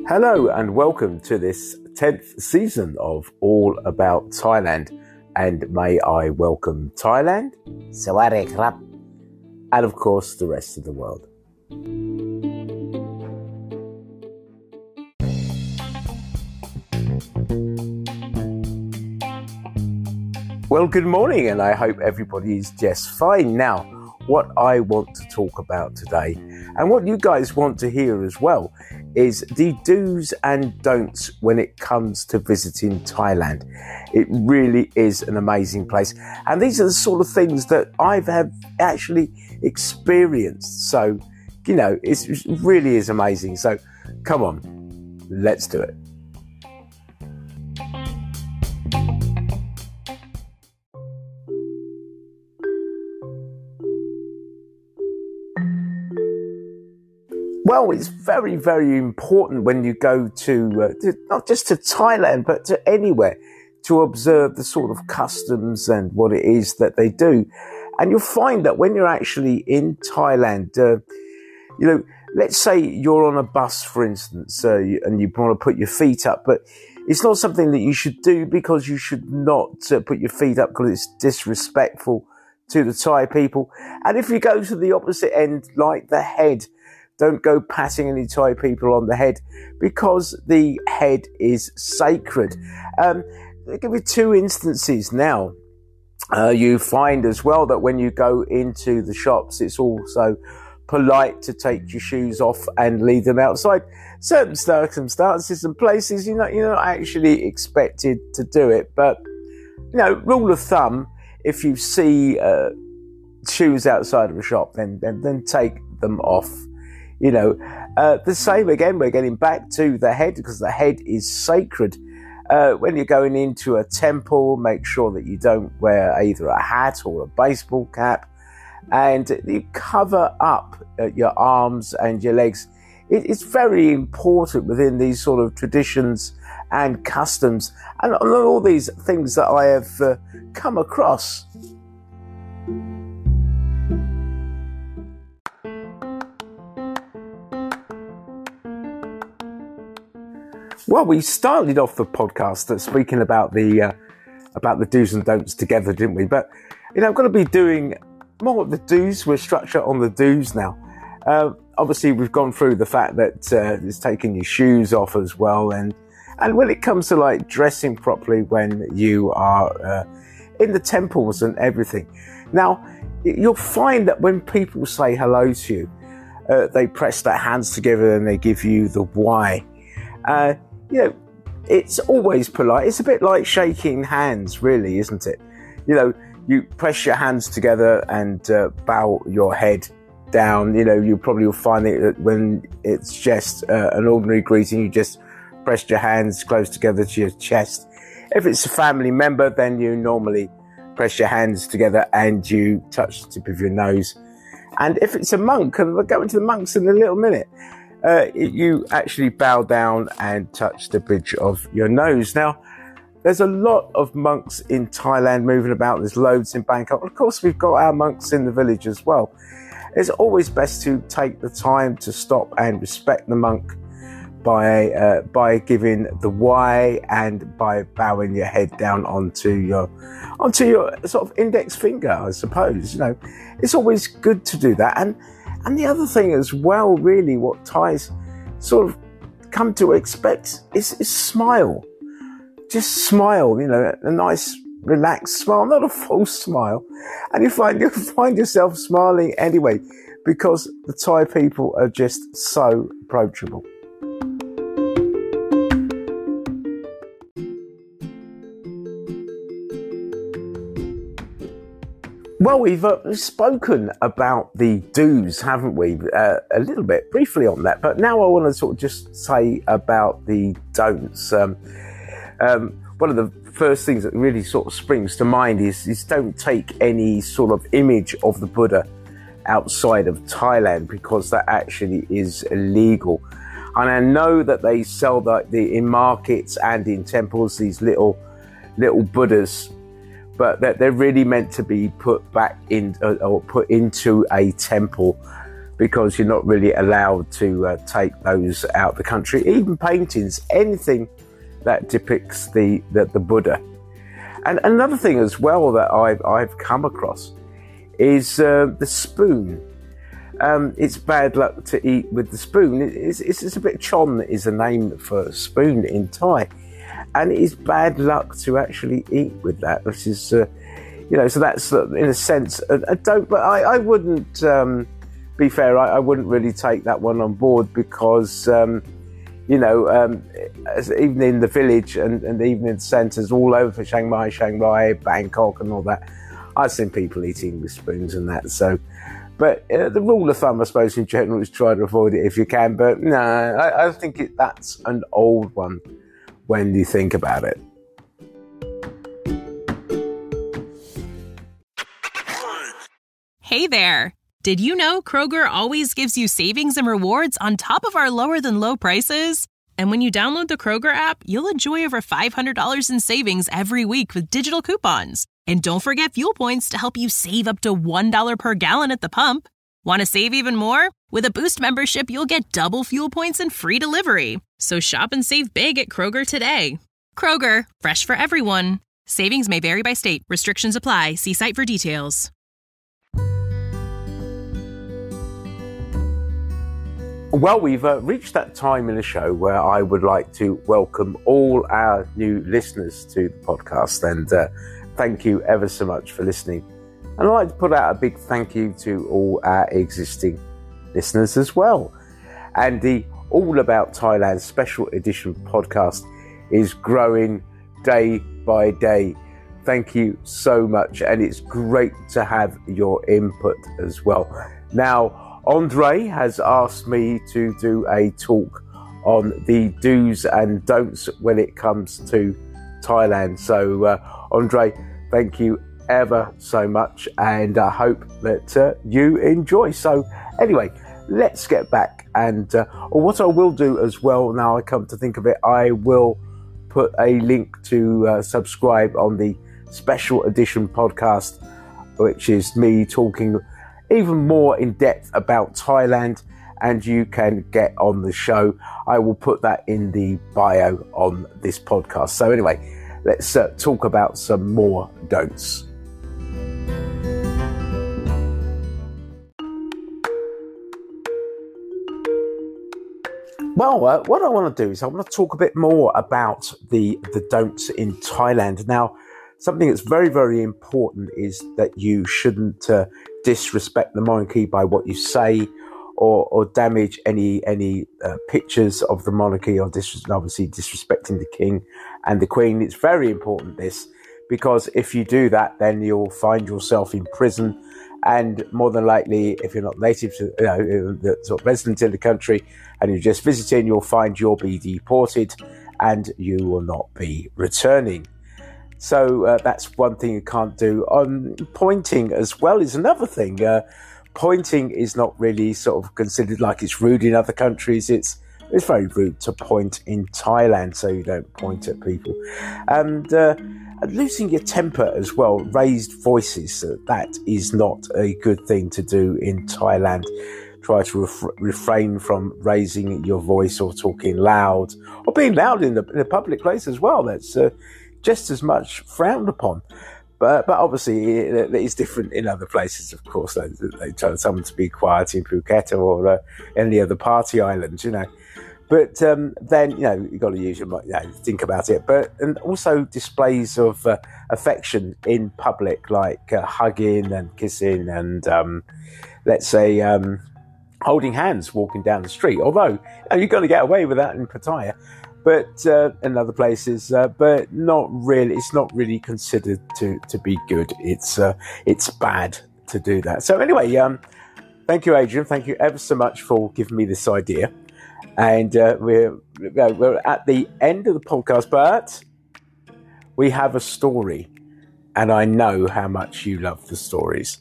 Hello and welcome to this 10th season of All About Thailand. And may I welcome Thailand, สวัสดีครับ and of course the rest of the world. Well, good morning, and I hope everybody is just fine. Now, what I want to talk about today, and what you guys want to hear as well, is the do's and don'ts when it comes to visiting Thailand. It really is an amazing place, and these are the sort of things that I've actually experienced. So, it really is amazing. So, come on, let's do it. Well, it's very, very important when you go to not just to Thailand, but to anywhere, to observe the sort of customs and what it is that they do. And you'll find that when you're actually in Thailand, let's say you're on a bus, for instance, and you want to put your feet up, but it's not something that you should do, because you should not put your feet up because it's disrespectful to the Thai people. And if you go to the opposite end, like the head, don't go patting any Thai people on the head, because the head is sacred. I'll give you two instances now. You find as well that when you go into the shops, it's also polite to take your shoes off and leave them outside. Certain circumstances and places, you're not actually expected to do it. But, rule of thumb, if you see shoes outside of a shop, then take them off. The same again, we're getting back to the head, because the head is sacred. When you're going into a temple, make sure that you don't wear either a hat or a baseball cap, and you cover up your arms and your legs. It's very important within these sort of traditions and customs, and all these things that I have come across. Well, we started off the podcast speaking about the do's and don'ts together, didn't we? But I'm going to be doing more of the do's. We're structured on the do's now. Obviously, we've gone through the fact that it's taking your shoes off as well, and when it comes to like dressing properly when you are in the temples and everything. Now, you'll find that when people say hello to you, they press their hands together and they give you the Y. It's always polite. It's a bit like shaking hands, really, isn't it? You press your hands together and bow your head down. You probably will find it that when it's just an ordinary greeting, you just press your hands close together to your chest. If it's a family member, then you normally press your hands together and you touch the tip of your nose. And if it's a monk, and we'll go into the monks in a little minute, you actually bow down and touch the bridge of your nose. Now, there's a lot of monks in Thailand moving about. There's loads in Bangkok. Of course, we've got our monks in the village as well. It's always best to take the time to stop and respect the monk by giving the Y and by bowing your head down onto your sort of index finger, I suppose. It's always good to do that. And the other thing as well, really, what Thais sort of come to expect is smile. Just smile, a nice, relaxed smile, not a false smile. And you'll find yourself smiling anyway, because the Thai people are just so approachable. Well, we've spoken about the do's, haven't we? A little bit briefly on that, but now I want to sort of just say about the don'ts. One of the first things that really sort of springs to mind is don't take any sort of image of the Buddha outside of Thailand, because that actually is illegal. And I know that they sell in markets and in temples these little Buddhas, but that they're really meant to be put back in or put into a temple because you're not really allowed to take those out of the country. Even paintings, anything that depicts the Buddha. And another thing as well that I've come across is the spoon. It's bad luck to eat with the spoon. It's a bit chon is a name for spoon in Thai, and it is bad luck to actually eat with that. Which is, so that's in a sense a don't. But I wouldn't. Be fair, I wouldn't really take that one on board because, even in the village and even in centres all over Chiang Mai, Bangkok, and all that, I've seen people eating with spoons and that. So. But the rule of thumb, I suppose, in general, is try to avoid it if you can. But no, I think that's an old one when you think about it. Hey there. Did you know Kroger always gives you savings and rewards on top of our lower than low prices? And when you download the Kroger app, you'll enjoy over $500 in savings every week with digital coupons. And don't forget fuel points to help you save up to $1 per gallon at the pump. Want to save even more? With a Boost membership, you'll get double fuel points and free delivery. So shop and save big at Kroger today. Kroger, fresh for everyone. Savings may vary by state. Restrictions apply. See site for details. Well, we've reached that time in the show where I would like to welcome all our new listeners to the podcast, and thank you ever so much for listening. And I'd like to put out a big thank you to all our existing listeners as well. And the All About Thailand special edition podcast is growing day by day. Thank you so much, and it's great to have your input as well. Now, Andre has asked me to do a talk on the do's and don'ts when it comes to Thailand. So, Andre, thank you ever so much, and I hope that you enjoy. So, anyway, let's get back. And what I will do as well, now I come to think of it, I will put a link to subscribe on the special edition podcast, which is me talking even more in depth about Thailand, and you can get on the show. I will put that in the bio on this podcast. So anyway, let's talk about some more don'ts. Well, what I want to do is I want to talk a bit more about the don'ts in Thailand. Now, something that's very, very important is that you shouldn't disrespect the monarchy by what you say, or damage any pictures of the monarchy, or obviously disrespecting the king and the queen. It's very important, this, because if you do that, then you'll find yourself in prison, and more than likely, if you're not native to, the sort of resident in the country, and you're just visiting, you'll find you'll be deported, and you will not be returning. So that's one thing you can't do. Pointing as well is another thing. Pointing is not really sort of considered like it's rude in other countries. It's very rude to point in Thailand, so you don't point at people. And losing your temper as well, raised voices, that is not a good thing to do in Thailand. Try to refrain from raising your voice or talking loud, or being loud in the public place as well. That's just as much frowned upon. But obviously it is different in other places, of course. They tell someone to be quiet in Phuket or any other party islands, But then, you've got to use your mind, think about it. And also displays of affection in public, like hugging and kissing and, let's say, holding hands walking down the street. Although, you've got to get away with that in Pattaya. But in other places, but not really. It's not really considered to be good. It's bad to do that. So anyway, thank you, Adrian. Thank you ever so much for giving me this idea. And we're at the end of the podcast, but we have a story, and I know how much you love the stories.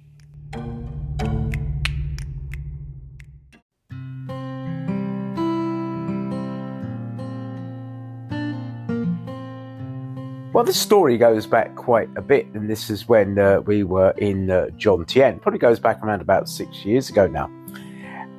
Well, this story goes back quite a bit, and this is when we were in Jomtien. Probably goes back around about 6 years ago now.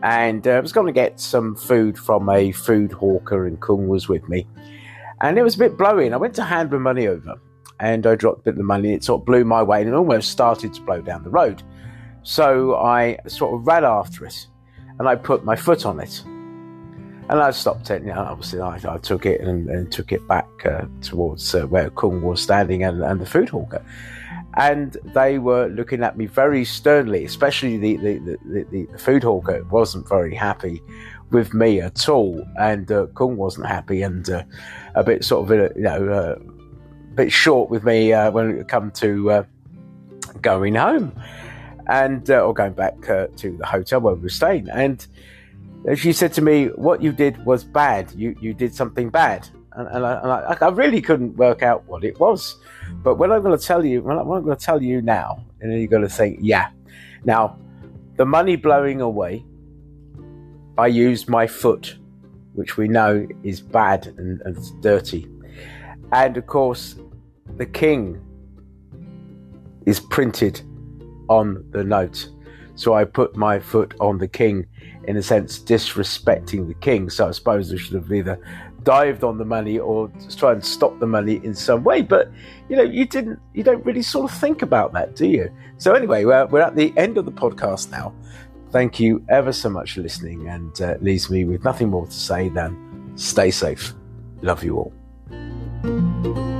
And I was going to get some food from a food hawker, and Kung was with me. And it was a bit blowy, and I went to hand the money over, and I dropped a bit of the money. It sort of blew my way, and it almost started to blow down the road. So I sort of ran after it, and I put my foot on it. And I stopped it. Obviously, I took it and took it back towards where Kung was standing and the food hawker. And they were looking at me very sternly, especially the food hawker wasn't very happy with me at all. And Kung wasn't happy, and a bit sort of, a bit short with me when it come to going home and or going back to the hotel where we were staying. And she said to me, "What you did was bad. You did something bad." And I really couldn't work out what it was. But what I'm going to tell you, what I'm going to tell you now, and then you're going to think, yeah. Now, the money blowing away, I used my foot, which we know is bad and dirty. And of course, the king is printed on the note. So I put my foot on the king, in a sense, disrespecting the king. So I suppose I should have either dived on the money or try and stop the money in some way. But, you don't really sort of think about that, do you? So anyway, we're at the end of the podcast now. Thank you ever so much for listening, and leaves me with nothing more to say than stay safe. Love you all.